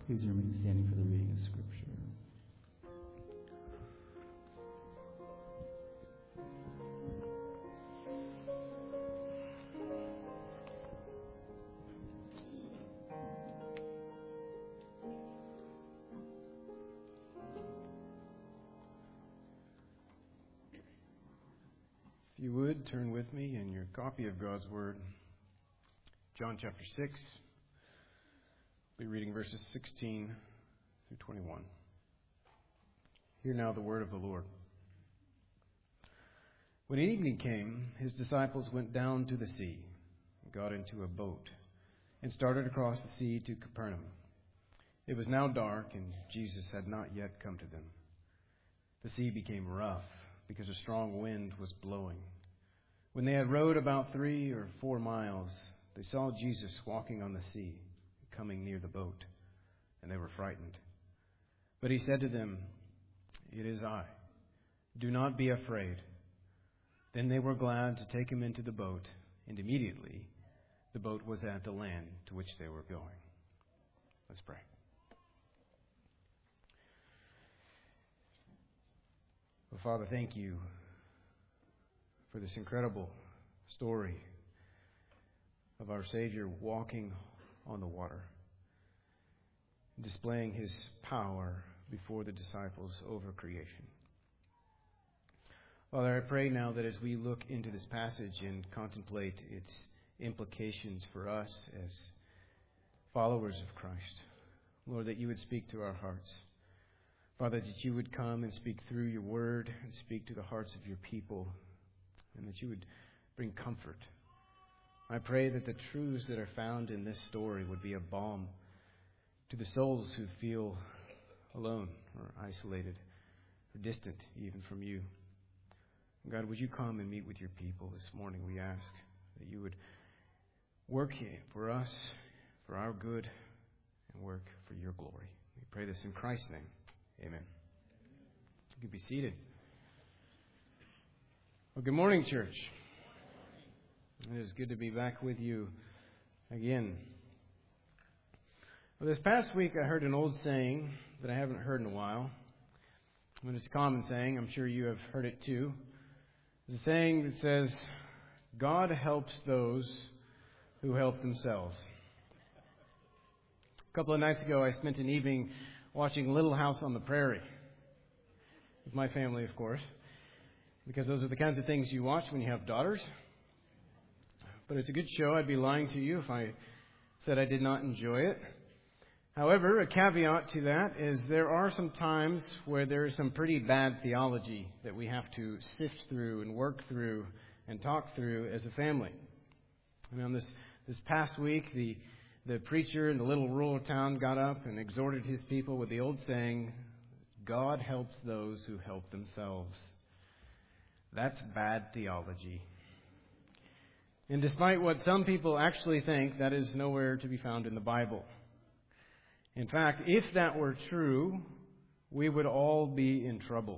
Please remain standing for the reading of Scripture. If you would, turn with me in your copy of God's Word, John chapter 6. We'll be reading verses 16 through 21. Hear now the word of the Lord. When evening came, his disciples went down to the sea, got into a boat, and started across the sea to Capernaum. It was now dark, and Jesus had not yet come to them. The sea became rough, because a strong wind was blowing. When they had rowed about 3 or 4 miles, they saw Jesus walking on the sea, coming near the boat, and they were frightened. But he said to them, "It is I. Do not be afraid." Then they were glad to take him into the boat, and immediately the boat was at the land to which they were going. Let's pray. Well, Father, thank you for this incredible story of our Savior walking on the water, displaying his power before the disciples over creation. Father, I pray now that as we look into this passage and contemplate its implications for us as followers of Christ, Lord, that you would speak to our hearts. Father, that you would come and speak through your word and speak to the hearts of your people, and that you would bring comfort. I pray that the truths that are found in this story would be a balm to the souls who feel alone or isolated or distant even from you. God, would you come and meet with your people this morning? We ask that you would work for us, for our good, and work for your glory. We pray this in Christ's name. Amen. You can be seated. Well, good morning, church. It is good to be back with you again. Well, this past week I heard an old saying that I haven't heard in a while. It's a common saying. I'm sure you have heard it too. It's a saying that says, God helps those who help themselves. A couple of nights ago I spent an evening watching Little House on the Prairie. With my family, of course. Because those are the kinds of things you watch when you have daughters. But it's a good show. I'd be lying to you if I said I did not enjoy it. However, a caveat to that is there are some times where there is some pretty bad theology that we have to sift through and work through and talk through as a family. And this past week, the preacher in the little rural town got up and exhorted his people with the old saying, God helps those who help themselves. That's bad theology. And despite what some people actually think, that is nowhere to be found in the Bible. In fact, if that were true, we would all be in trouble.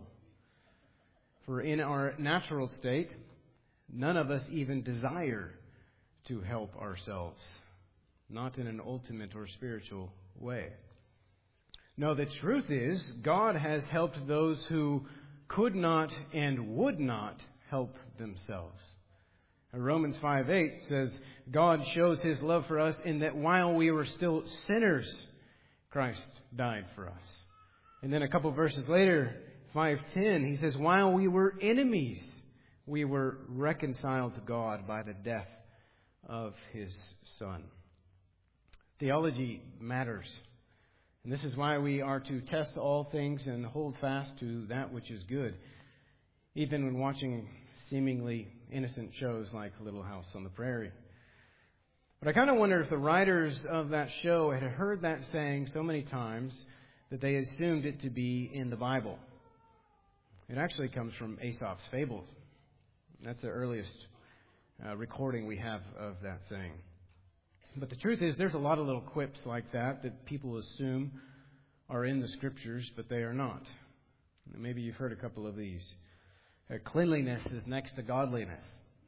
For in our natural state, none of us even desire to help ourselves. Not in an ultimate or spiritual way. No, the truth is, God has helped those who could not and would not help themselves. Romans 5:8 says, God shows his love for us in that while we were still sinners, Christ died for us. And then a couple verses later, 5:10, he says, while we were enemies, we were reconciled to God by the death of his Son. Theology matters. And this is why we are to test all things and hold fast to that which is good, even when watching seemingly innocent shows like Little House on the Prairie. But I kind of wonder if the writers of that show had heard that saying so many times that they assumed it to be in the Bible. It actually comes from Aesop's Fables. That's the earliest recording we have of that saying. But the truth is, there's a lot of little quips like that people assume are in the Scriptures, but they are not. Maybe you've heard a couple of these. Cleanliness is next to godliness.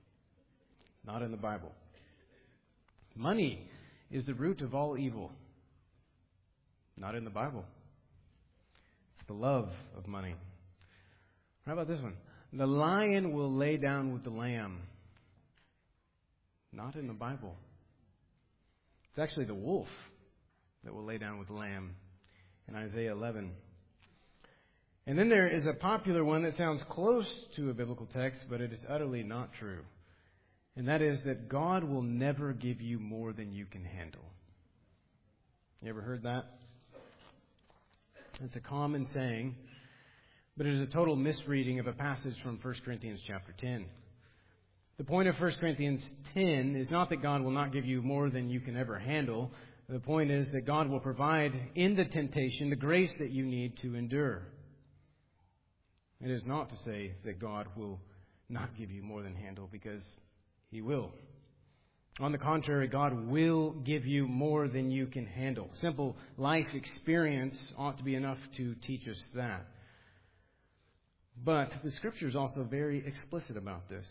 Not in the Bible. Money is the root of all evil. Not in the Bible. It's the love of money. How about this one? The lion will lay down with the lamb. Not in the Bible. It's actually the wolf that will lay down with the lamb in Isaiah 11. And then there is a popular one that sounds close to a biblical text, but it is utterly not true. And that is that God will never give you more than you can handle. You ever heard that? It's a common saying, but it is a total misreading of a passage from 1 Corinthians chapter 10. The point of 1 Corinthians 10 is not that God will not give you more than you can ever handle. The point is that God will provide in the temptation the grace that you need to endure. It is not to say that God will not give you more than handle, because He will. On the contrary, God will give you more than you can handle. Simple life experience ought to be enough to teach us that. But the Scripture is also very explicit about this.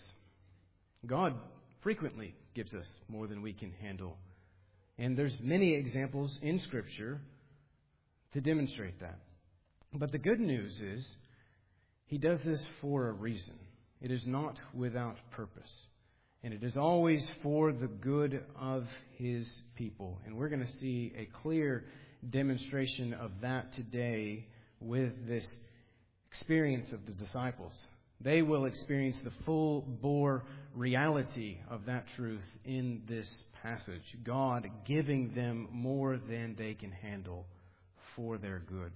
God frequently gives us more than we can handle. And there's many examples in Scripture to demonstrate that. But the good news is, He does this for a reason. It is not without purpose. And it is always for the good of His people. And we're going to see a clear demonstration of that today with this experience of the disciples. They will experience the full-bore reality of that truth in this passage. God giving them more than they can handle for their good.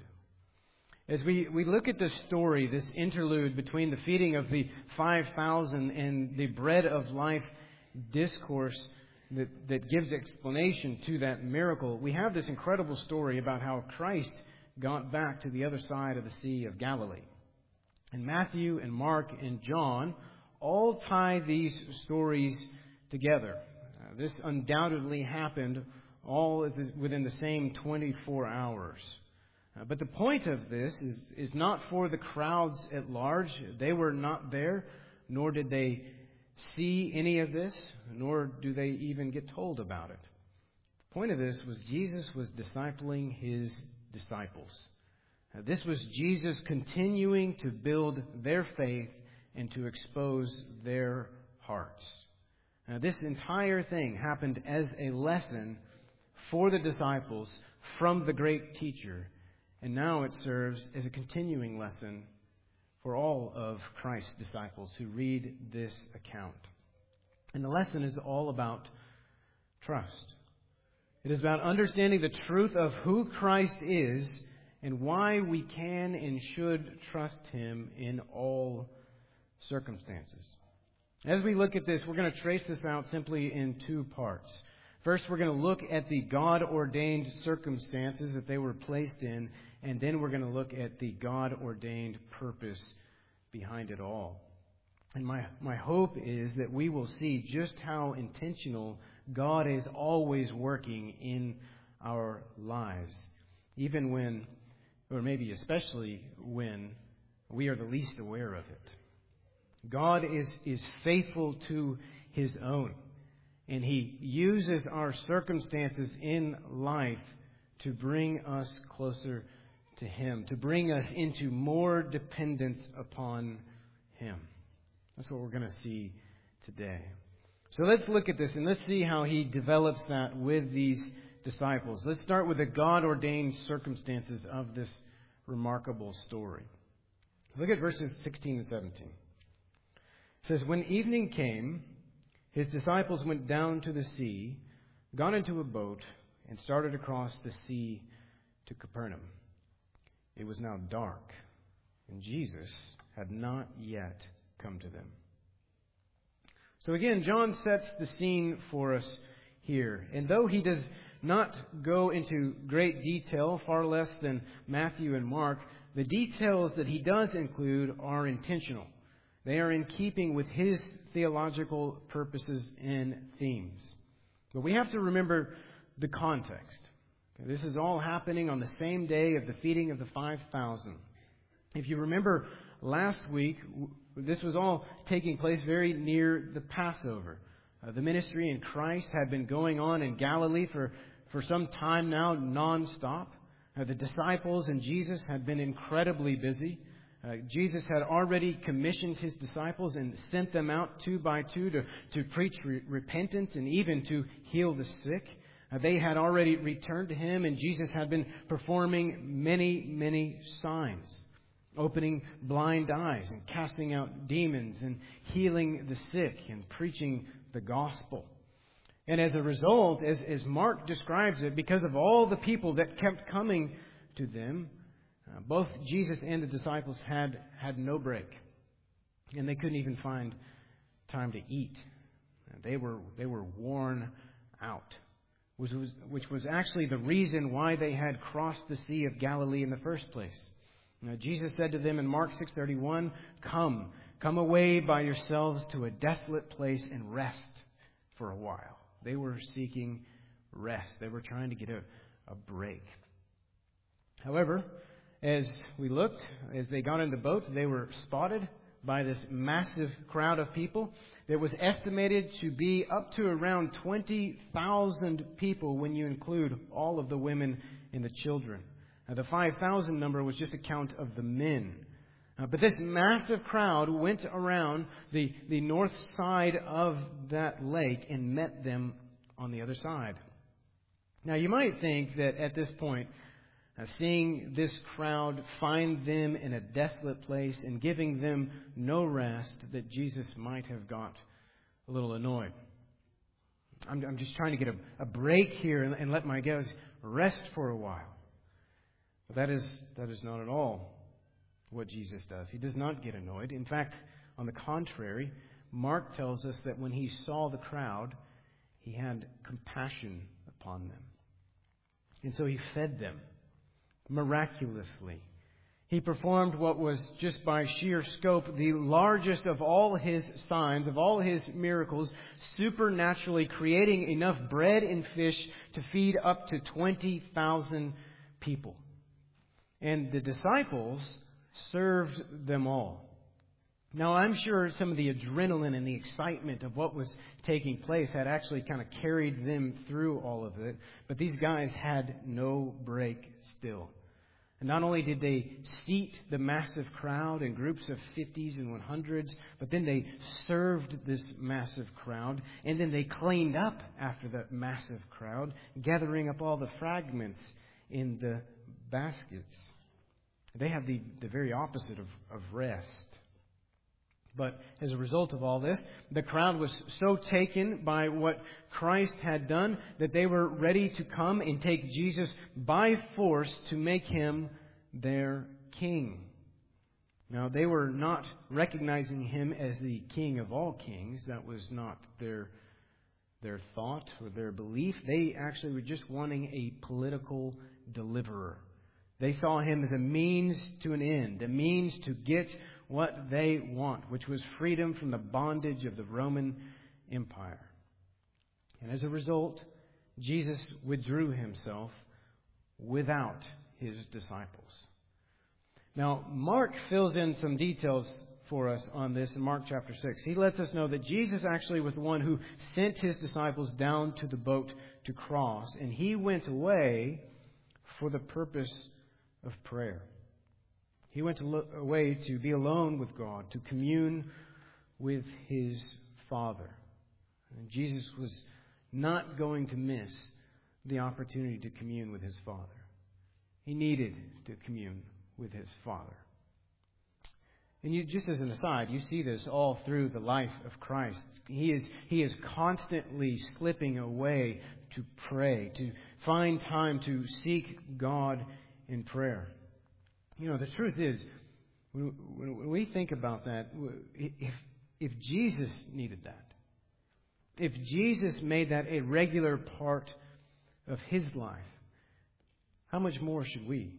As we look at this story, this interlude between the feeding of the 5,000 and the bread of life discourse that gives explanation to that miracle, we have this incredible story about how Christ got back to the other side of the Sea of Galilee. And Matthew and Mark and John all tie these stories together. This undoubtedly happened all within the same 24 hours. But the point of this is not for the crowds at large. They were not there, nor did they see any of this, nor do they even get told about it. The point of this was Jesus was discipling His disciples. This was Jesus continuing to build their faith and to expose their hearts. Now, this entire thing happened as a lesson for the disciples from the great teacher. And now it serves as a continuing lesson for all of Christ's disciples who read this account. And the lesson is all about trust. It is about understanding the truth of who Christ is and why we can and should trust Him in all circumstances. As we look at this, we're going to trace this out simply in two parts. First, we're going to look at the God-ordained circumstances that they were placed in, and then we're going to look at the God-ordained purpose behind it all. And my hope is that we will see just how intentional God is always working in our lives, even when, or maybe especially when, we are the least aware of it. God is faithful to His own, and He uses our circumstances in life to bring us closer to Him, to bring us into more dependence upon Him. That's what we're going to see today. So let's look at this and let's see how He develops that with these disciples. Let's start with the God-ordained circumstances of this remarkable story. Look at verses 16 and 17. It says, "When evening came, His disciples went down to the sea, got into a boat, and started across the sea to Capernaum. It was now dark, and Jesus had not yet come to them." So again, John sets the scene for us here. And though he does not go into great detail, far less than Matthew and Mark, the details that he does include are intentional. They are in keeping with his theological purposes and themes. But we have to remember the context. This is all happening on the same day of the feeding of the 5,000. If you remember last week, this was all taking place very near the Passover. The ministry in Christ had been going on in Galilee for some time now, nonstop. The disciples and Jesus had been incredibly busy. Jesus had already commissioned his disciples and sent them out 2 by 2 to preach repentance and even to heal the sick. They had already returned to him, and Jesus had been performing many, many signs, opening blind eyes and casting out demons and healing the sick and preaching the gospel. And as a result, as Mark describes it, because of all the people that kept coming to them, both Jesus and the disciples had no break. And they couldn't even find time to eat. They were worn out, which was actually the reason why they had crossed the Sea of Galilee in the first place. Now, Jesus said to them in Mark 6:31, Come away by yourselves to a desolate place and rest for a while. They were seeking rest. They were trying to get a break. However, as they got in the boat, they were spotted by this massive crowd of people. That was estimated to be up to around 20,000 people when you include all of the women and the children. Now, the 5,000 number was just a count of the men. But this massive crowd went around the north side of that lake and met them on the other side. Now, you might think that at this point, seeing this crowd find them in a desolate place and giving them no rest, that Jesus might have got a little annoyed. I'm just trying to get a break here and let my guys rest for a while. But that is not at all what Jesus does. He does not get annoyed. In fact, on the contrary, Mark tells us that when he saw the crowd, he had compassion upon them. And so he fed them miraculously. He performed what was, just by sheer scope, the largest of all his signs, of all his miracles, supernaturally creating enough bread and fish to feed up to 20,000 people. And the disciples served them all. Now, I'm sure some of the adrenaline and the excitement of what was taking place had actually kind of carried them through all of it. But these guys had no break still. And not only did they seat the massive crowd in groups of 50s and 100s, but then they served this massive crowd. And then they cleaned up after that massive crowd, gathering up all the fragments in the baskets. They have the very opposite of rest. But as a result of all this, the crowd was so taken by what Christ had done that they were ready to come and take Jesus by force to make him their king. Now, they were not recognizing him as the King of all kings. That was not their thought or their belief. They actually were just wanting a political deliverer. They saw him as a means to an end, a means to get what they want, which was freedom from the bondage of the Roman Empire. And as a result, Jesus withdrew himself without his disciples. Now, Mark fills in some details for us on this in Mark chapter 6. He lets us know that Jesus actually was the one who sent his disciples down to the boat to cross, and he went away for the purpose of prayer. He went away to be alone with God, to commune with his Father. And Jesus was not going to miss the opportunity to commune with his Father. He needed to commune with his Father. And just as an aside, you see this all through the life of Christ. He is constantly slipping away to pray, to find time to seek God in prayer. You know, the truth is, when we think about that, if Jesus needed that, if Jesus made that a regular part of his life, how much more should we?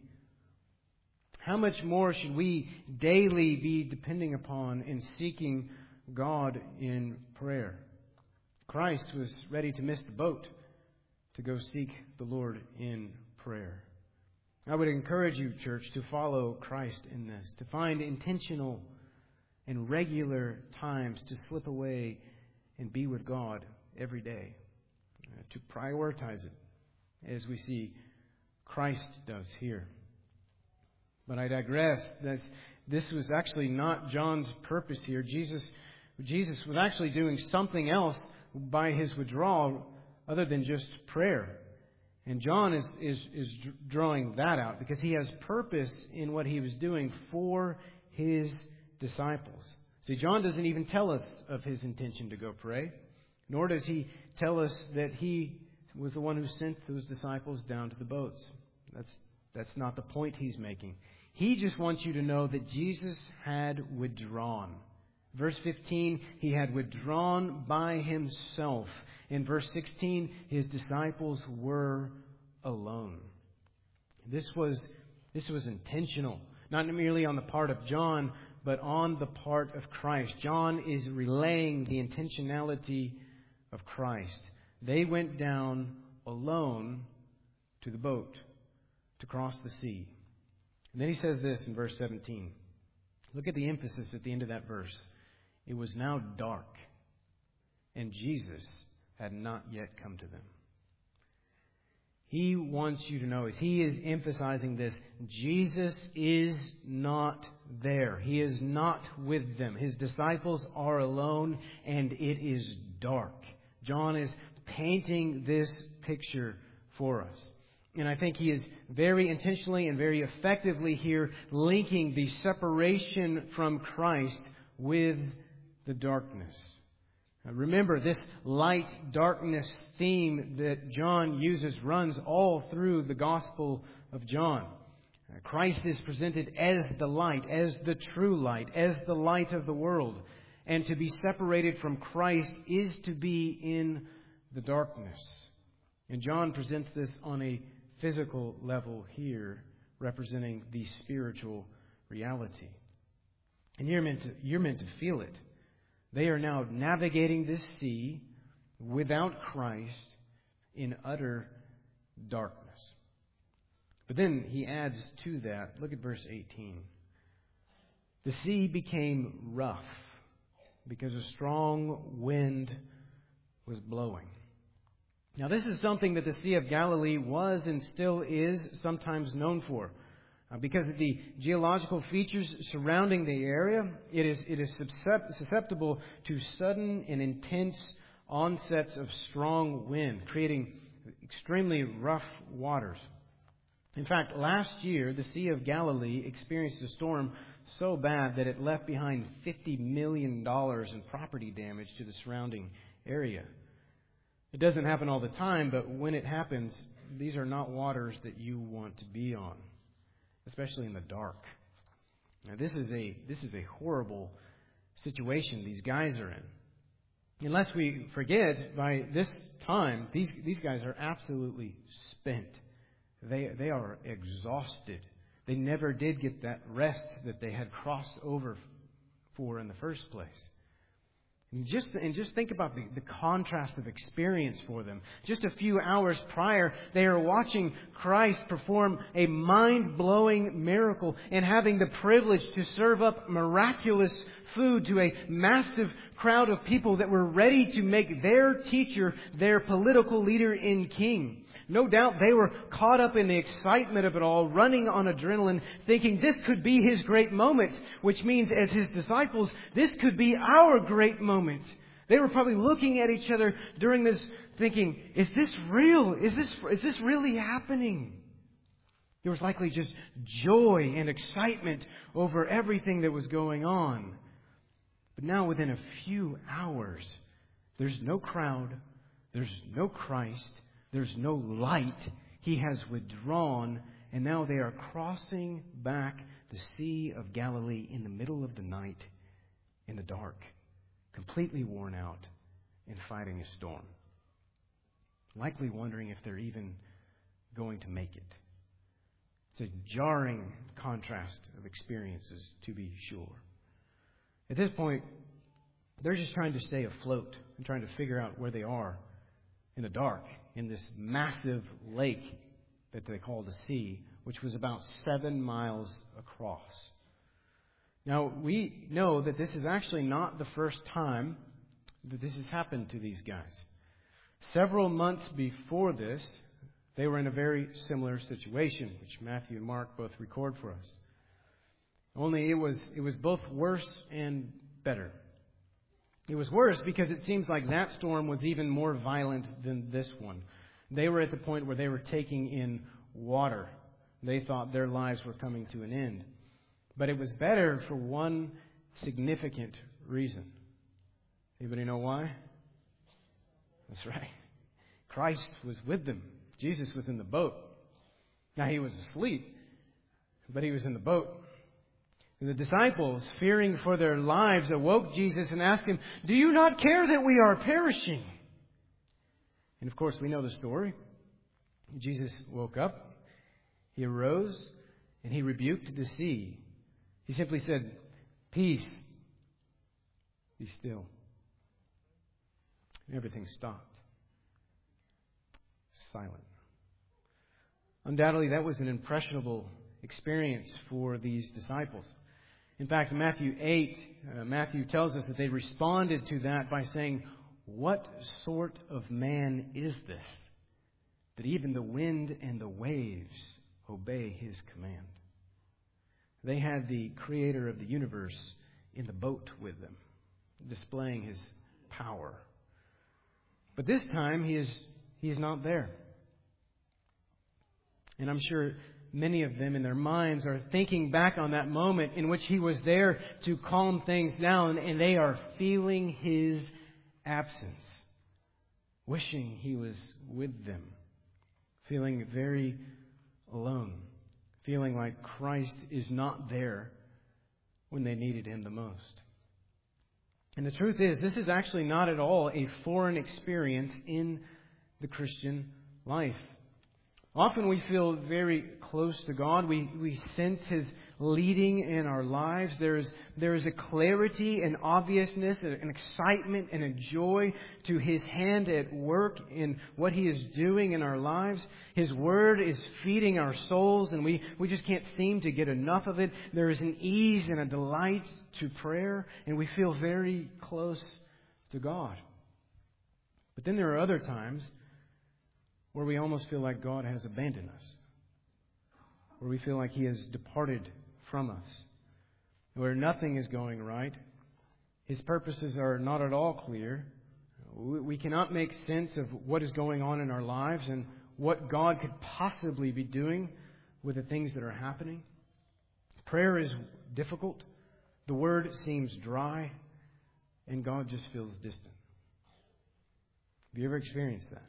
How much more should we daily be depending upon and seeking God in prayer? Christ was ready to miss the boat to go seek the Lord in prayer. I would encourage you, church, to follow Christ in this, to find intentional and regular times to slip away and be with God every day, to prioritize it as we see Christ does here. But I digress. This was actually not John's purpose here. Jesus was actually doing something else by his withdrawal other than just prayer. And John is drawing that out because he has purpose in what he was doing for his disciples. See, John doesn't even tell us of his intention to go pray, nor does he tell us that he was the one who sent those disciples down to the boats. That's not the point he's making. He just wants you to know that Jesus had withdrawn. Verse 15, he had withdrawn by himself. In verse 16, his disciples were alone. This was intentional, not merely on the part of John, but on the part of Christ. John is relaying the intentionality of Christ. They went down alone to the boat to cross the sea. And then he says this in verse 17. Look at the emphasis at the end of that verse. It was now dark, and Jesus had not yet come to them. He wants you to know, as he is emphasizing this, Jesus is not there. He is not with them. His disciples are alone, and it is dark. John is painting this picture for us. And I think he is very intentionally and very effectively here linking the separation from Christ with the darkness. Now remember, this light-darkness theme that John uses runs all through the Gospel of John. Christ is presented as the light, as the true light, as the light of the world. And to be separated from Christ is to be in the darkness. And John presents this on a physical level here, representing the spiritual reality. And you're meant to feel it. They are now navigating this sea without Christ in utter darkness. But then he adds to that, look at verse 18. The sea became rough because a strong wind was blowing. Now this is something that the Sea of Galilee was and still is sometimes known for. Because of the geological features surrounding the area, it is susceptible to sudden and intense onsets of strong wind, creating extremely rough waters. In fact, last year, the Sea of Galilee experienced a storm so bad that it left behind $50 million in property damage to the surrounding area. It doesn't happen all the time, but when it happens, these are not waters that you want to be on, especially in the dark. Now, this is a horrible situation these guys are in. Unless we forget, by this time, these guys are absolutely spent. They are exhausted. They never did get that rest that they had crossed over for in the first place. And just think about the contrast of experience for them. Just a few hours prior, they are watching Christ perform a mind-blowing miracle and having the privilege to serve up miraculous food to a massive crowd of people that were ready to make their teacher their political leader and king. No doubt they were caught up in the excitement of it all, running on adrenaline, thinking this could be his great moment, which means as his disciples, this could be our great moment. They were probably looking at each other during this thinking, is this real? Is this really happening? There was likely just joy and excitement over everything that was going on. But now within a few hours, there's no crowd, there's no Christ, there's no light. He has withdrawn, and now they are crossing back the Sea of Galilee in the middle of the night, in the dark, completely worn out and fighting a storm. Likely wondering if they're even going to make it. It's a jarring contrast of experiences, to be sure. At this point, they're just trying to stay afloat and trying to figure out where they are in the dark, in this massive lake that they call the sea, which was about 7 miles across. Now, we know that this is actually not the first time that this has happened to these guys. Several months before this, They were in a very similar situation, which Matthew and Mark both record for us. Only it was both worse and better. It was worse because it seems like that storm was even more violent than this one. They were at the point where they were taking in water. They thought their lives were coming to an end. But it was better for one significant reason. Anybody know why? That's right. Christ was with them. Jesus was in the boat. Now, he was asleep, but he was in the boat. And the disciples, fearing for their lives, awoke Jesus and asked him, "Do you not care that we are perishing?" And of course, we know the story. Jesus woke up, he arose, and he rebuked the sea. He simply said, "Peace, be still." And everything stopped. Silent. Undoubtedly, that was an impressionable experience for these disciples. In fact, in Matthew 8, Matthew tells us that they responded to that by saying, "What sort of man is this, that even the wind and the waves obey his command?" They had the creator of the universe in the boat with them, displaying his power. But this time, he is not there. And I'm sure many of them in their minds are thinking back on that moment in which he was there to calm things down, and they are feeling his absence, wishing he was with them, feeling very alone, feeling like Christ is not there when they needed him the most. And the truth is, this is actually not at all a foreign experience in the Christian life. Often we feel very close to God. We sense his leading in our lives. There is a clarity and obviousness, an excitement and a joy to his hand at work in what he is doing in our lives. His word is feeding our souls, and we just can't seem to get enough of it. There is an ease and a delight to prayer, and we feel very close to God. But then there are other times where we almost feel like God has abandoned us, where we feel like he has departed from us, where nothing is going right. His purposes are not at all clear. We cannot make sense of what is going on in our lives and what God could possibly be doing with the things that are happening. Prayer is difficult. The word seems dry, and God just feels distant. Have you ever experienced that?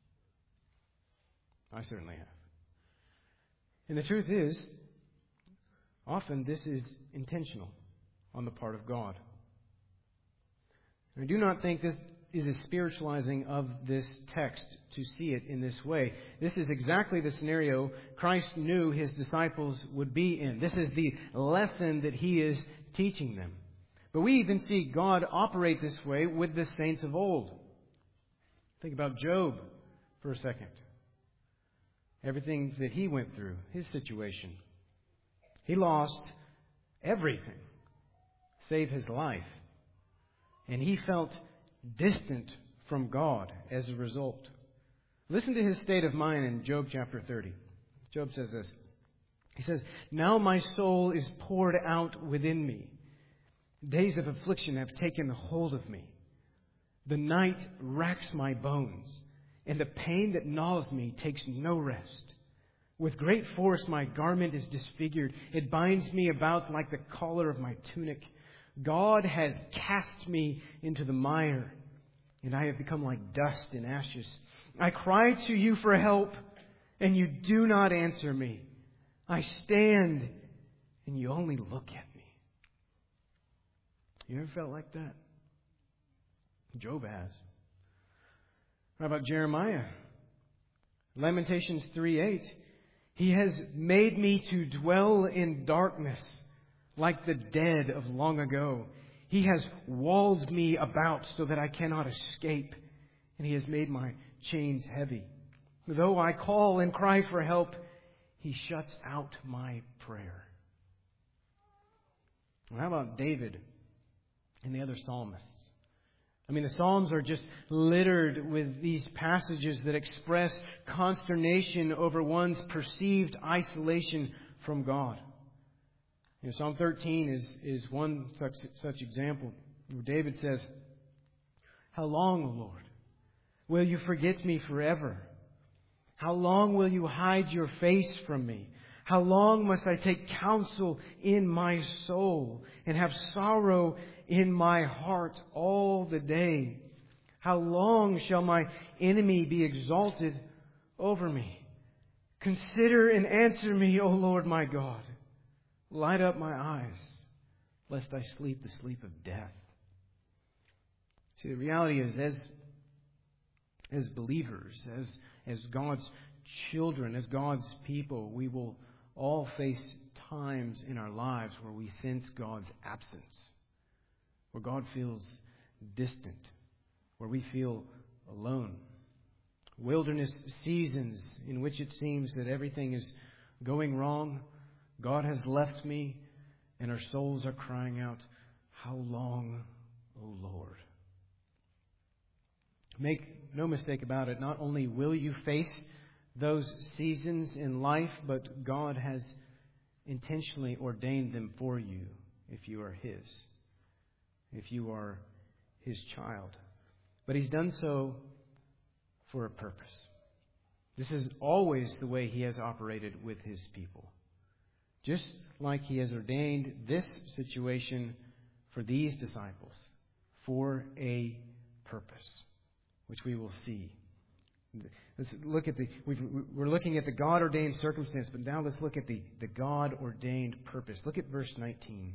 I certainly have. And the truth is, often this is intentional on the part of God. And I do not think this is a spiritualizing of this text to see it in this way. This is exactly the scenario Christ knew his disciples would be in. This is the lesson that he is teaching them. But we even see God operate this way with the saints of old. Think about Job for a second. Everything that he went through, his situation. He lost everything save his life. And he felt distant from God as a result. Listen to his state of mind in Job chapter 30. Job says this. He says, "Now my soul is poured out within me. Days of affliction have taken hold of me. The night racks my bones, and the pain that gnaws me takes no rest. With great force my garment is disfigured. It binds me about like the collar of my tunic. God has cast me into the mire, and I have become like dust and ashes. I cry to you for help, and you do not answer me. I stand, and you only look at me." You ever felt like that? Job has. How about Jeremiah? Lamentations 3:8. "He has made me to dwell in darkness like the dead of long ago. He has walled me about so that I cannot escape, and he has made my chains heavy. Though I call and cry for help, he shuts out my prayer." Well, how about David and the other psalmists? I mean, the Psalms are just littered with these passages that express consternation over one's perceived isolation from God. You know, Psalm 13 is one such example, where David says, "How long, O Lord, will you forget me forever? How long will you hide your face from me? How long must I take counsel in my soul and have sorrow in my heart all the day? How long shall my enemy be exalted over me? Consider and answer me, O Lord my God. Light up my eyes, lest I sleep the sleep of death." See, the reality is, as believers, as God's children, as God's people, we will all face times in our lives where we sense God's absence, where God feels distant, where we feel alone. Wilderness seasons in which it seems that everything is going wrong, God has left me, and our souls are crying out, "How long, O Lord?" Make no mistake about it, not only will you face those seasons in life, but God has intentionally ordained them for you if you are His, if you are His child. But He's done so for a purpose. This is always the way He has operated with His people. Just like He has ordained this situation for these disciples for a purpose, which we will see. Let's look at we're looking at the God-ordained circumstance, but now let's look at the God-ordained purpose. Look at verse 19.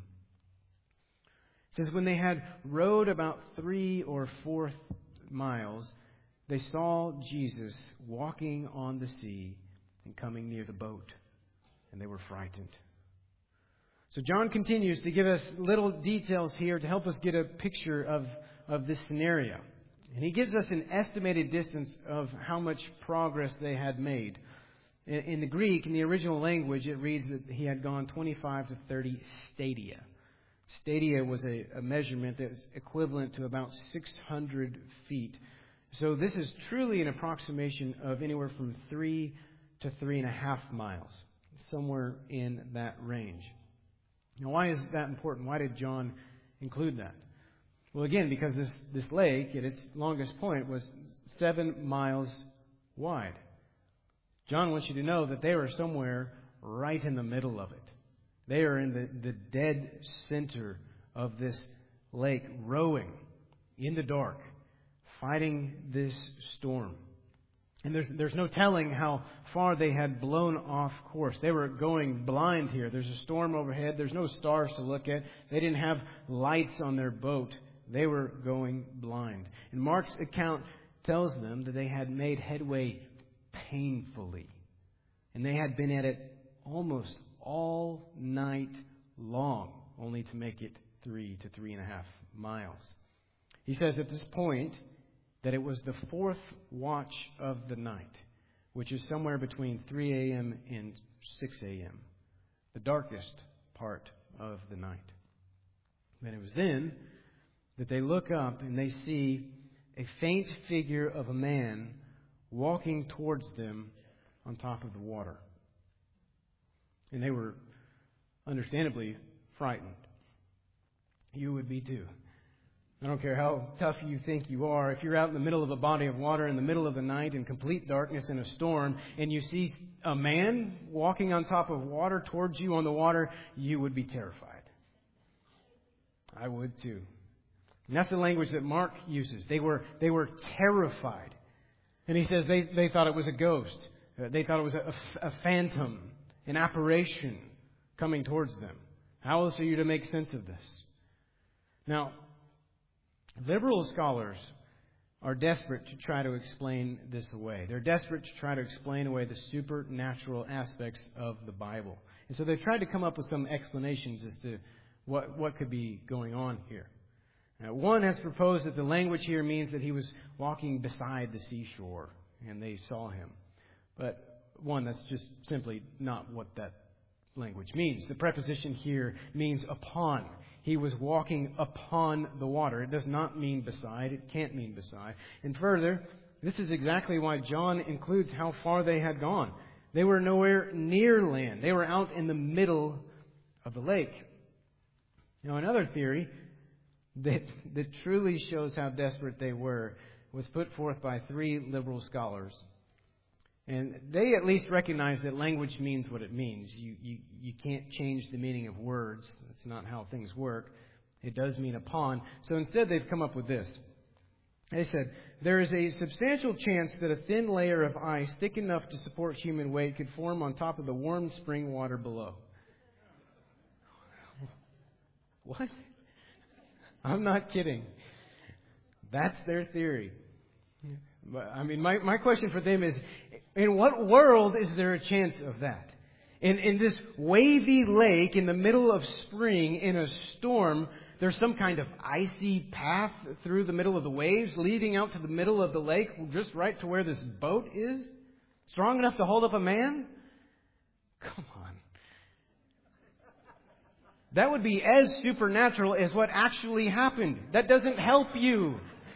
It says, "When they had rowed about 3 or 4 miles, they saw Jesus walking on the sea and coming near the boat, and they were frightened." So John continues to give us little details here to help us get a picture of this scenario. And he gives us an estimated distance of how much progress they had made. In the Greek, in the original language, it reads that he had gone 25 to 30 stadia. Stadia was a measurement that was equivalent to about 600 feet. So this is truly an approximation of anywhere from 3 to 3.5 miles, somewhere in that range. Now, why is that important? Why did John include that? Well, again, because this lake, at its longest point, was 7 miles wide. John wants you to know that they were somewhere right in the middle of it. They are in the dead center of this lake, rowing in the dark, fighting this storm. And there's no telling how far they had blown off course. They were going blind here. There's a storm overhead. There's no stars to look at. They didn't have lights on their boat. They were going blind. And Mark's account tells them that they had made headway painfully. And they had been at it almost all night long, only to make it 3 to 3.5 miles. He says at this point that it was the 4th watch of the night, which is somewhere between 3 a.m. and 6 a.m., the darkest part of the night. And it was then that they look up and they see a faint figure of a man walking towards them on top of the water. And they were understandably frightened. You would be too. I don't care how tough you think you are. If you're out in the middle of a body of water in the middle of the night in complete darkness in a storm and you see a man walking on top of water towards you on the water, you would be terrified. I would too. And that's the language that Mark uses. They were terrified. And he says they thought it was a ghost. They thought it was a phantom, an apparition coming towards them. How else are you to make sense of this? Now, liberal scholars are desperate to try to explain this away. They're desperate to try to explain away the supernatural aspects of the Bible. And so they've tried to come up with some explanations as to what could be going on here. Now, one has proposed that the language here means that he was walking beside the seashore and they saw him. But one, that's just simply not what that language means. The preposition here means upon. He was walking upon the water. It does not mean beside. It can't mean beside. And further, this is exactly why John includes how far they had gone. They were nowhere near land. They were out in the middle of the lake. Now, another theory that truly shows how desperate they were was put forth by 3 liberal scholars. And they at least recognize that language means what it means. You can't change the meaning of words. That's not how things work. It does mean upon. So instead they've come up with this. They said, there is a substantial chance that a thin layer of ice thick enough to support human weight could form on top of the warm spring water below. What? I'm not kidding. That's their theory. I mean, my question for them is, in what world is there a chance of that? In this wavy lake in the middle of spring in a storm, there's some kind of icy path through the middle of the waves leading out to the middle of the lake, just right to where this boat is? Strong enough to hold up a man? Come on. That would be as supernatural as what actually happened. That doesn't help you.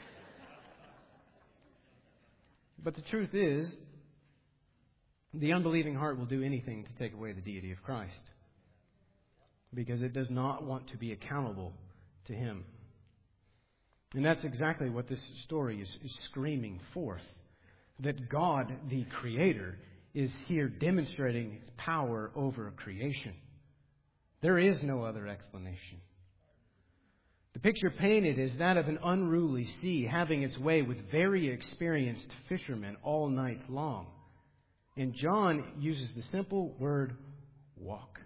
But the truth is, the unbelieving heart will do anything to take away the deity of Christ, because it does not want to be accountable to Him. And that's exactly what this story is screaming forth. That God, the Creator, is here demonstrating His power over creation. There is no other explanation. The picture painted is that of an unruly sea having its way with very experienced fishermen all night long. And John uses the simple word walk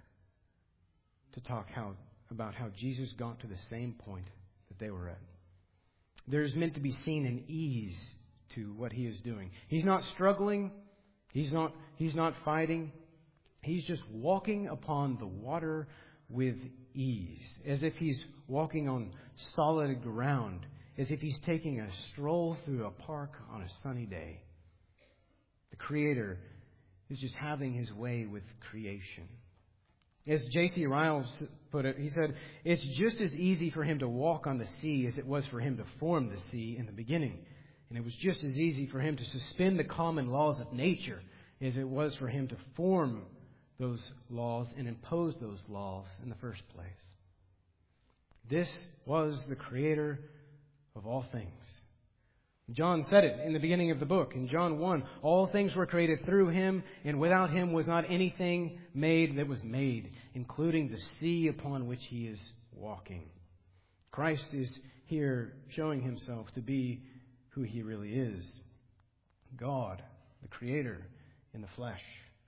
to talk about how Jesus got to the same point that they were at. There's meant to be seen an ease to what He is doing. He's not struggling. He's not fighting. He's just walking upon the water with ease, as if He's walking on solid ground, as if He's taking a stroll through a park on a sunny day. The Creator is just having His way with creation. As J.C. Ryle put it, he said, it's just as easy for Him to walk on the sea as it was for Him to form the sea in the beginning. And it was just as easy for Him to suspend the common laws of nature as it was for Him to form those laws and impose those laws in the first place. This was the Creator of all things. John said it in the beginning of the book. In John 1, all things were created through Him, and without Him was not anything made that was made, including the sea upon which He is walking. Christ is here showing Himself to be who He really is. God, the Creator in the flesh.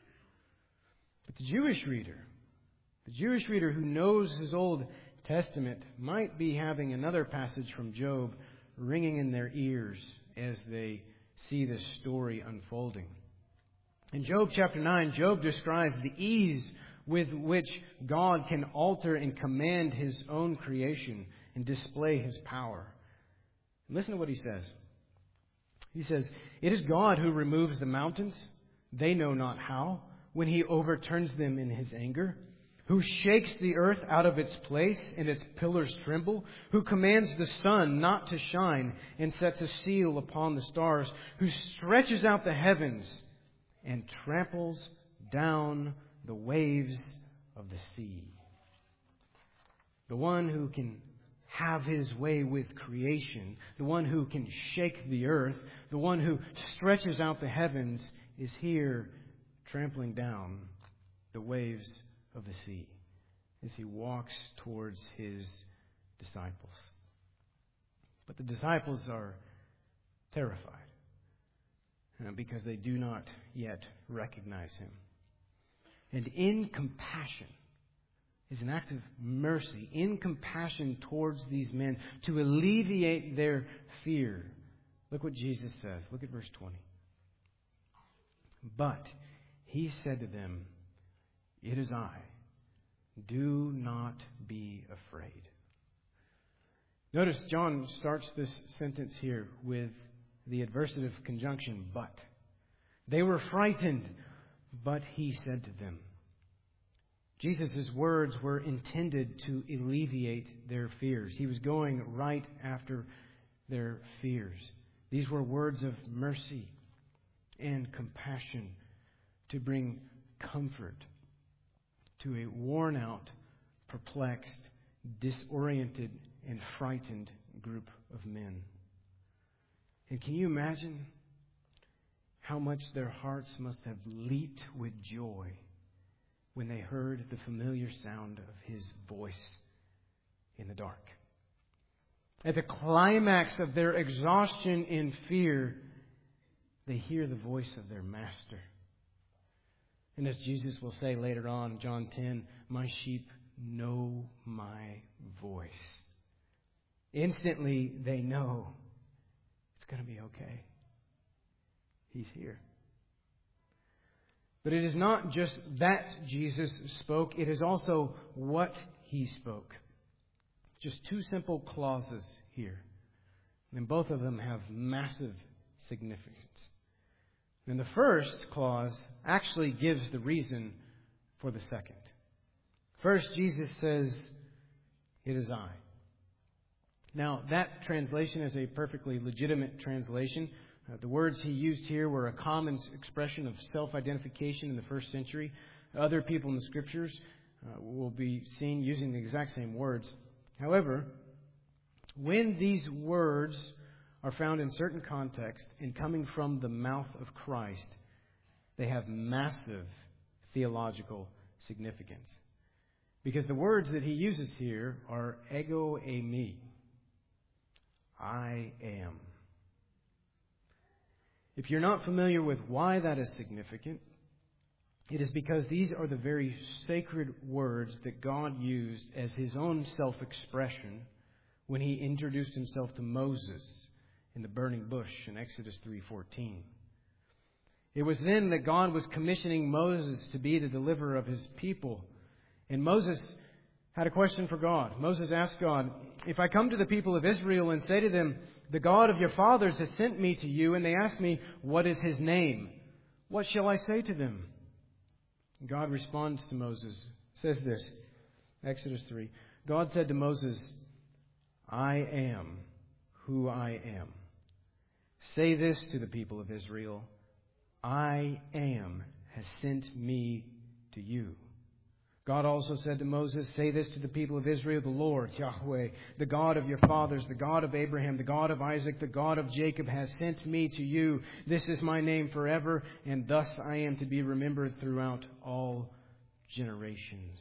But the Jewish reader who knows his Old Testament might be having another passage from Job ringing in their ears as they see this story unfolding. In Job chapter 9, Job describes the ease with which God can alter and command His own creation and display His power. Listen to what he says. He says, "It is God who removes the mountains. They know not how, when He overturns them in His anger. Who shakes the earth out of its place and its pillars tremble, who commands the sun not to shine and sets a seal upon the stars, who stretches out the heavens and tramples down the waves of the sea." The one who can have His way with creation, the one who can shake the earth, the one who stretches out the heavens is here trampling down the waves of the sea as He walks towards His disciples. But the disciples are terrified because they do not yet recognize Him. And in compassion, is an act of mercy, in compassion towards these men to alleviate their fear. Look what Jesus says. Look at verse 20. "But He said to them, 'It is I. Do not be afraid.'" Notice John starts this sentence here with the adversative conjunction, but. They were frightened, but He said to them. Jesus' words were intended to alleviate their fears. He was going right after their fears. These were words of mercy and compassion to bring comfort to a worn-out, perplexed, disoriented, and frightened group of men. And can you imagine how much their hearts must have leaped with joy when they heard the familiar sound of His voice in the dark? At the climax of their exhaustion in fear, they hear the voice of their Master. And as Jesus will say later on, John 10, "My sheep know my voice." Instantly, they know it's going to be okay. He's here. But it is not just that Jesus spoke, it is also what He spoke. Just two simple clauses here. And both of them have massive significance. And the first clause actually gives the reason for the second. First, Jesus says, "It is I." Now, that translation is a perfectly legitimate translation. The words he used here were a common expression of self-identification in the first century. Other people in the Scriptures will be seen using the exact same words. However, when these words are found in certain context and coming from the mouth of Christ, they have massive theological significance. Because the words that he uses here are ego eimi. I am. If you're not familiar with why that is significant, it is because these are the very sacred words that God used as His own self-expression when He introduced Himself to Moses in the burning bush in Exodus 3:14. It was then that God was commissioning Moses to be the deliverer of His people. And Moses had a question for God. Moses asked God, "If I come to the people of Israel and say to them, 'The God of your fathers has sent me to you,' and they ask me, 'What is His name?' what shall I say to them?" God responds to Moses, says this, Exodus 3. God said to Moses, "I am who I am. Say this to the people of Israel, 'I am has sent me to you.'" God also said to Moses, "Say this to the people of Israel, 'The Lord, Yahweh, the God of your fathers, the God of Abraham, the God of Isaac, the God of Jacob, has sent me to you. This is my name forever, and thus I am to be remembered throughout all generations."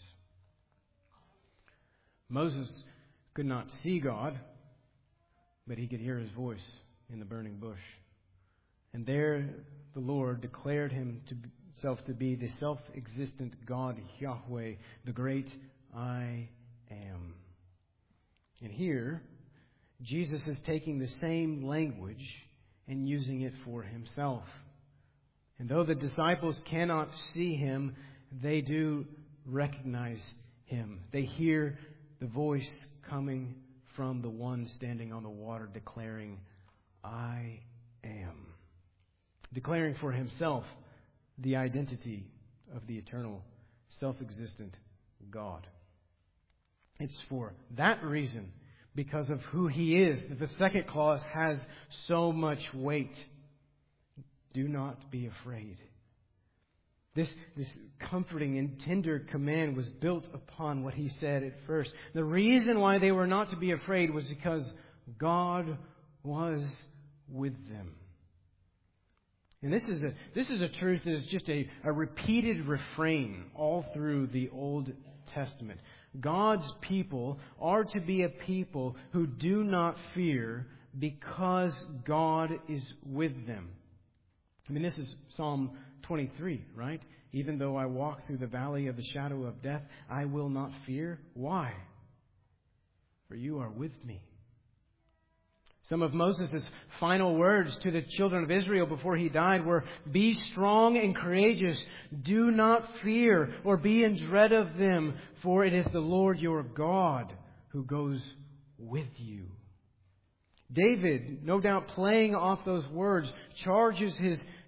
Moses could not see God, but he could hear His voice in the burning bush. And there the Lord declared Himself to be the self-existent God, Yahweh, the great I am. And here, Jesus is taking the same language and using it for Himself. And though the disciples cannot see Him, they do recognize Him. They hear the voice coming from the one standing on the water declaring, "I am." Declaring for Himself the identity of the eternal, self-existent God. It's for that reason, because of who He is, that the second clause has so much weight. Do not be afraid. This comforting and tender command was built upon what He said at first. The reason why they were not to be afraid was because God was with them. And this is a truth that is just a repeated refrain all through the Old Testament. God's people are to be a people who do not fear because God is with them. I mean, this is Psalm 23, right? "Even though I walk through the valley of the shadow of death, I will not fear." Why? "For you are with me." Some of Moses' final words to the children of Israel before he died were, "Be strong and courageous. Do not fear or be in dread of them, for it is the Lord your God who goes with you." David, no doubt playing off those words, charges his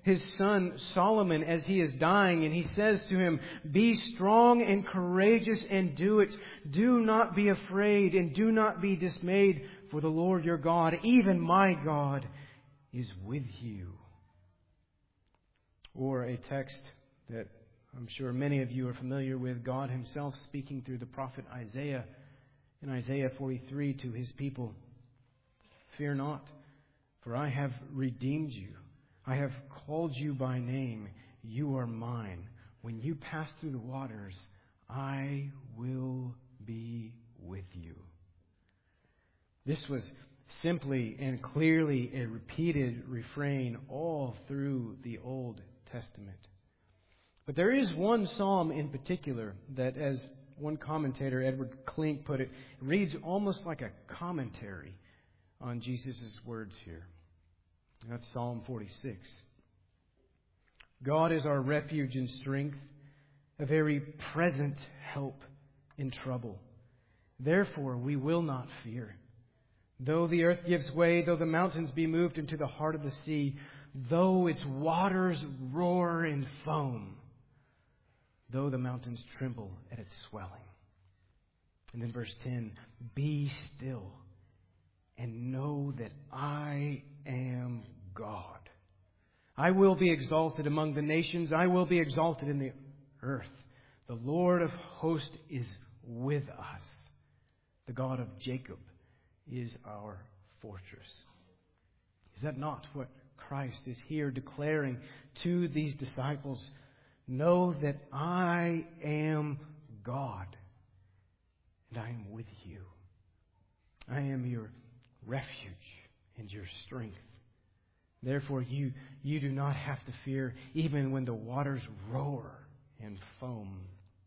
his son Solomon as he is dying, and he says to him, "Be strong and courageous and do it. Do not be afraid and do not be dismayed, for the Lord your God, even my God, is with you." Or a text that I'm sure many of you are familiar with, God himself speaking through the prophet Isaiah in Isaiah 43 to his people. "Fear not, for I have redeemed you. I have called you by name. You are mine. When you pass through the waters, I will be with you." This was simply and clearly a repeated refrain all through the Old Testament. But there is one psalm in particular that, as one commentator, Edward Klink, put it, reads almost like a commentary on Jesus' words here. And that's Psalm 46. "God is our refuge and strength, a very present help in trouble. Therefore we will not fear. Though the earth gives way, though the mountains be moved into the heart of the sea, though its waters roar and foam, though the mountains tremble at its swelling." And then verse 10, "Be still and know that I am God. I will be exalted among the nations. I will be exalted in the earth. The Lord of hosts is with us. The God of Jacob is our fortress." Is that not what Christ is here declaring to these disciples? Know that I am God, and I am with you. I am your refuge and your strength. Therefore, you do not have to fear, even when the waters roar and foam.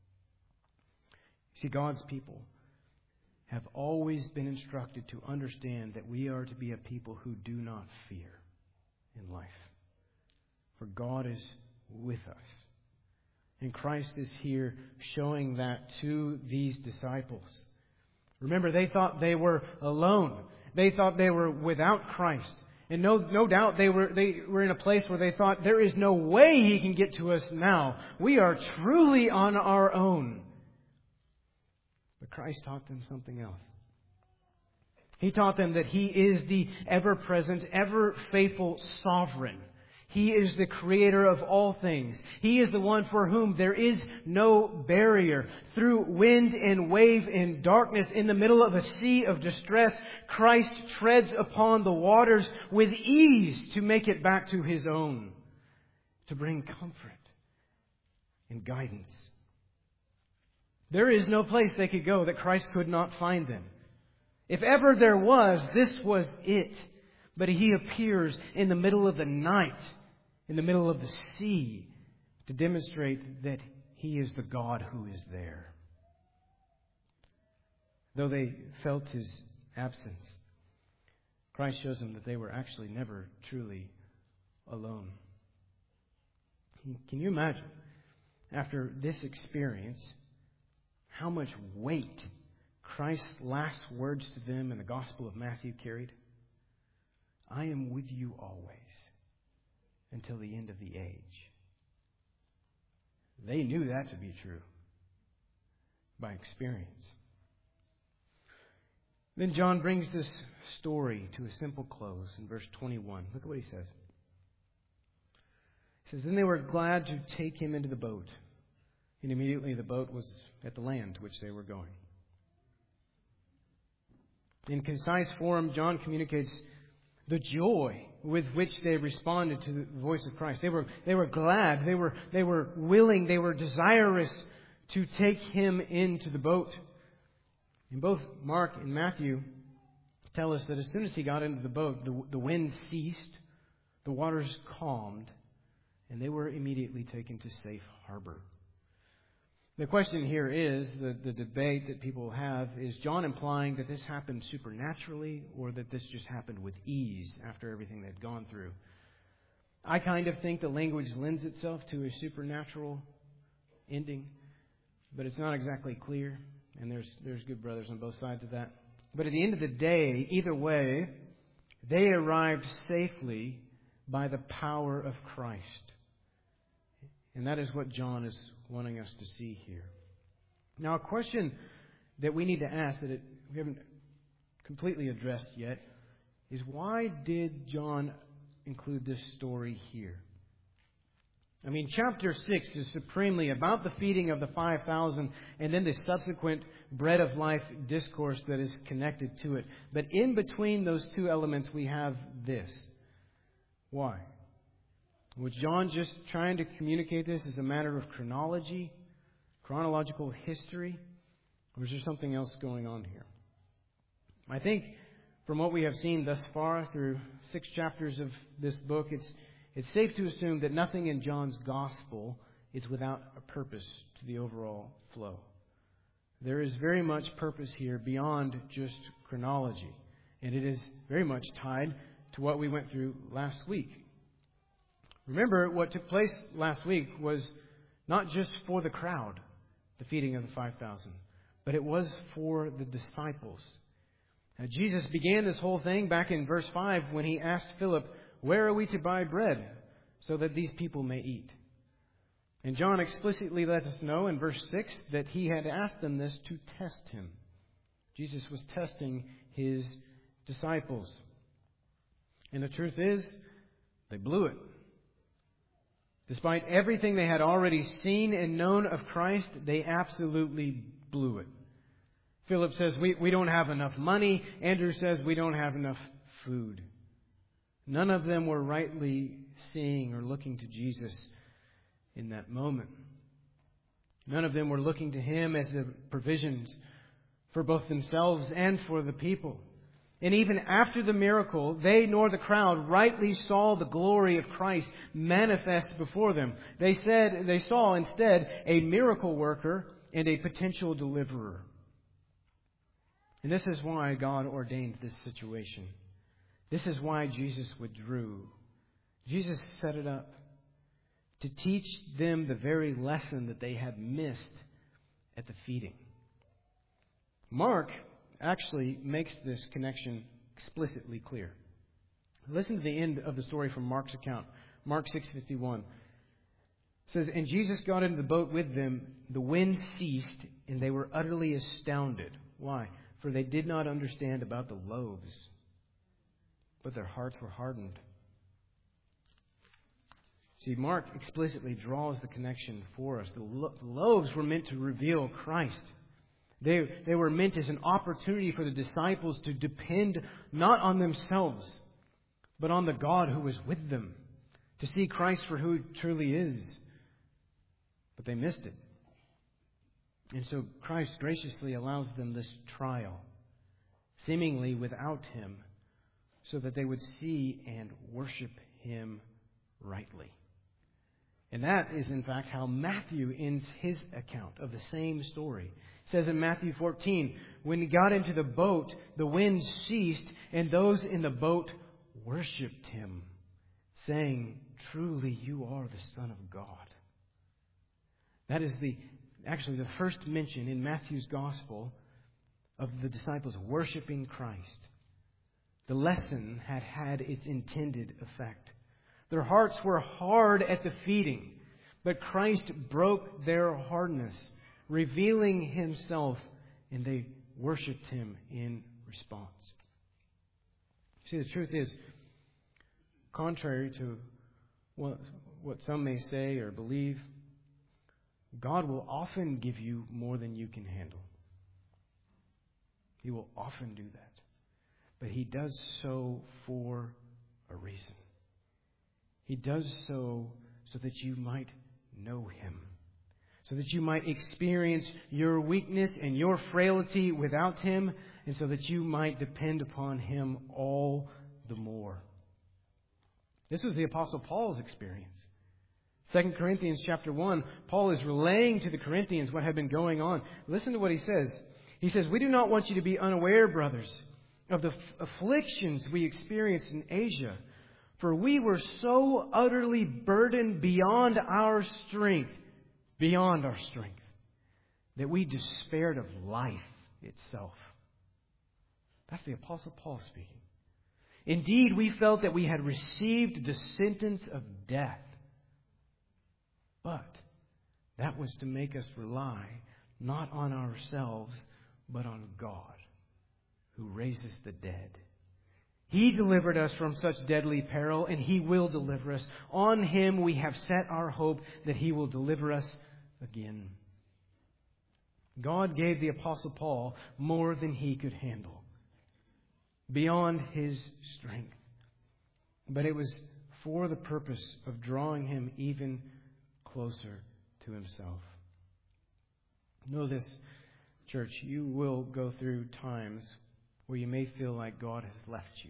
See, God's people have always been instructed to understand that we are to be a people who do not fear in life. For God is with us. And Christ is here showing that to these disciples. Remember, they thought they were alone. They thought they were without Christ. And no doubt they were in a place where they thought, there is no way He can get to us now. We are truly on our own. But Christ taught them something else. He taught them that He is the ever-present, ever-faithful sovereign. He is the creator of all things. He is the one for whom there is no barrier. Through wind and wave and darkness, in the middle of a sea of distress, Christ treads upon the waters with ease to make it back to His own, to bring comfort and guidance. There is no place they could go that Christ could not find them. If ever there was, this was it. But He appears in the middle of the night, in the middle of the sea, to demonstrate that He is the God who is there. Though they felt His absence, Christ shows them that they were actually never truly alone. Can you imagine, after this experience, how much weight Christ's last words to them in the Gospel of Matthew carried? "I am with you always, until the end of the age." They knew that to be true by experience. Then John brings this story to a simple close in verse 21. Look at what he says. He says, "Then they were glad to take Him into the boat, and immediately the boat was at the land to which they were going." In concise form, John communicates the joy with which they responded to the voice of Christ. They were glad, they were willing, they were desirous to take Him into the boat. And both Mark and Matthew tell us that as soon as He got into the boat, the wind ceased, the waters calmed, and they were immediately taken to safe harbor. The question here is, the debate that people have, is John implying that this happened supernaturally or that this just happened with ease after everything they'd gone through? I kind of think the language lends itself to a supernatural ending, but it's not exactly clear, and there's good brothers on both sides of that. But at the end of the day, either way, they arrived safely by the power of Christ. And that is what John is wanting us to see here. Now, a question that we need to ask that we haven't completely addressed yet is, why did John include this story here? I mean, chapter 6 is supremely about the feeding of the 5,000 and then the subsequent bread of life discourse that is connected to it. But in between those two elements, we have this. Why? Was John just trying to communicate this as a matter of chronology, chronological history, or is there something else going on here? I think from what we have seen thus far through 6 chapters of this book, it's safe to assume that nothing in John's gospel is without a purpose to the overall flow. There is very much purpose here beyond just chronology, and it is very much tied to what we went through last week. Remember, what took place last week was not just for the crowd, the feeding of the 5,000, but it was for the disciples. Now, Jesus began this whole thing back in verse 5 when He asked Philip, "Where are we to buy bread so that these people may eat?" And John explicitly let us know in verse 6 that He had asked them this to test Him. Jesus was testing His disciples. And the truth is, they blew it. Despite everything they had already seen and known of Christ, they absolutely blew it. Philip says, we don't have enough money. Andrew says, we don't have enough food. None of them were rightly seeing or looking to Jesus in that moment. None of them were looking to Him as the provisions for both themselves and for the people. And even after the miracle, they nor the crowd rightly saw the glory of Christ manifest before them. They saw instead a miracle worker and a potential deliverer. And this is why God ordained this situation. This is why Jesus withdrew. Jesus set it up to teach them the very lesson that they had missed at the feeding. Mark actually makes this connection explicitly clear. Listen to the end of the story from Mark's account. Mark 6:51 says, "And Jesus got into the boat with them. The wind ceased, and they were utterly astounded." Why? For they did not understand about the loaves, but their hearts were hardened. See, Mark explicitly draws the connection for us. The loaves were meant to reveal Christ. They were meant as an opportunity for the disciples to depend not on themselves, but on the God who was with them, to see Christ for who He truly is. But they missed it. And so Christ graciously allows them this trial, seemingly without Him, so that they would see and worship Him rightly. And that is, in fact, how Matthew ends his account of the same story. It says in Matthew 14, "When He got into the boat, the wind ceased, and those in the boat worshipped Him, saying, 'Truly you are the Son of God.'" That is actually the first mention in Matthew's Gospel of the disciples worshiping Christ. The lesson had had its intended effect. Their hearts were hard at the feeding, but Christ broke their hardness, revealing Himself, and they worshipped Him in response. See, the truth is, contrary to what some may say or believe, God will often give you more than you can handle. He will often do that. But He does so for a reason. He does so that you might know Him, so that you might experience your weakness and your frailty without Him, and so that you might depend upon Him all the more. This was the Apostle Paul's experience. 2 Corinthians chapter 1, Paul is relaying to the Corinthians what had been going on. Listen to what he says. He says, "We do not want you to be unaware, brothers, of the afflictions we experienced in Asia. For we were so utterly burdened beyond our strength, that we despaired of life itself." That's the Apostle Paul speaking. Indeed, we felt that we had received the sentence of death. But that was to make us rely not on ourselves, but on God, who raises the dead. He delivered us from such deadly peril, and He will deliver us. On Him we have set our hope that He will deliver us again. God gave the Apostle Paul more than he could handle, beyond his strength. But it was for the purpose of drawing him even closer to Himself. Know this, church, you will go through times where you may feel like God has left you.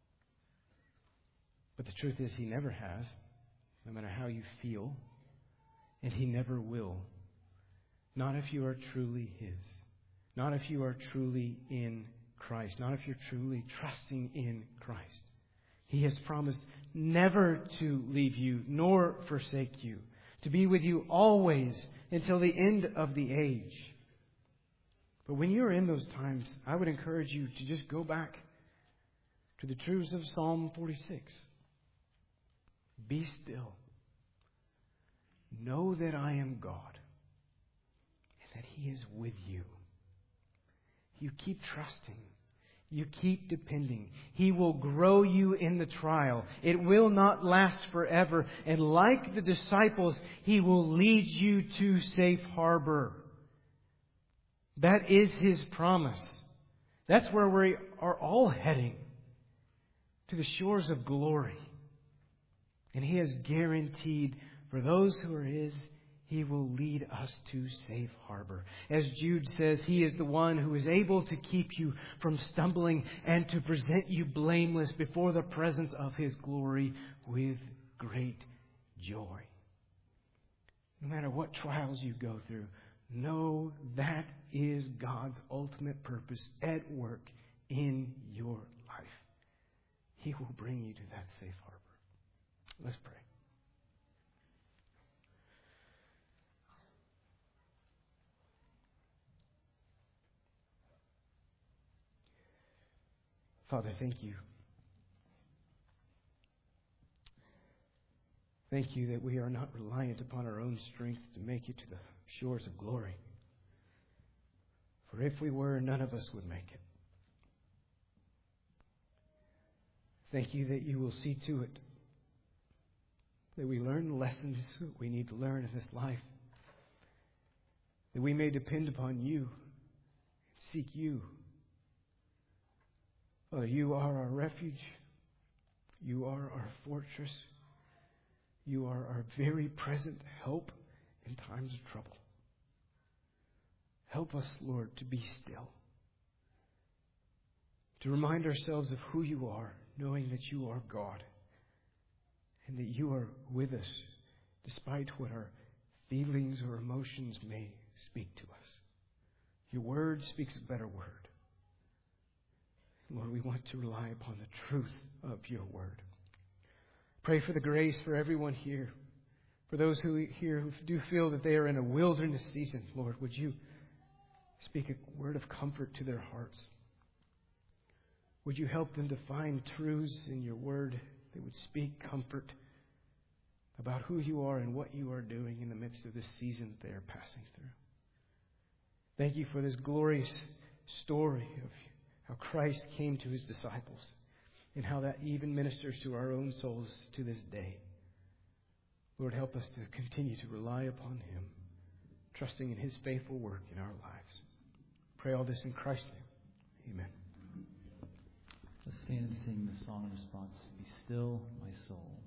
But the truth is, He never has, no matter how you feel, and He never will. Not if you are truly His. Not if you are truly in Christ. Not if you're truly trusting in Christ. He has promised never to leave you nor forsake you, to be with you always until the end of the age. But when you're in those times, I would encourage you to just go back to the truths of Psalm 46. Be still. Know that I am God, and that He is with you. You keep trusting. You keep depending. He will grow you in the trial. It will not last forever. And like the disciples, He will lead you to safe harbor. That is His promise. That's where we are all heading, to the shores of glory. And He has guaranteed for those who are His, He will lead us to safe harbor. As Jude says, He is the one who is able to keep you from stumbling and to present you blameless before the presence of His glory with great joy. No matter what trials you go through, know that is God's ultimate purpose at work in your life. He will bring you to that safe harbor. Let's pray. Father, thank you. Thank you that we are not reliant upon our own strength to make it to the shores of glory. For if we were, none of us would make it. Thank you that you will see to it that we learn the lessons that we need to learn in this life, that we may depend upon you and seek you. Father, you are our refuge. You are our fortress. You are our very present help in times of trouble. Help us, Lord, to be still, to remind ourselves of who you are, knowing that you are God and that you are with us despite what our feelings or emotions may speak to us. Your word speaks a better word. Lord, we want to rely upon the truth of your word. Pray for the grace for everyone here. For those who here who do feel that they are in a wilderness season, Lord, would you speak a word of comfort to their hearts? Would you help them to find truths in your word that would speak comfort about who you are and what you are doing in the midst of this season that they are passing through? Thank you for this glorious story of how Christ came to His disciples and how that even ministers to our own souls to this day. Lord, help us to continue to rely upon Him, trusting in His faithful work in our lives. Pray all this in Christ's name. Amen. Let's stand and sing the song in response. Be still, my soul.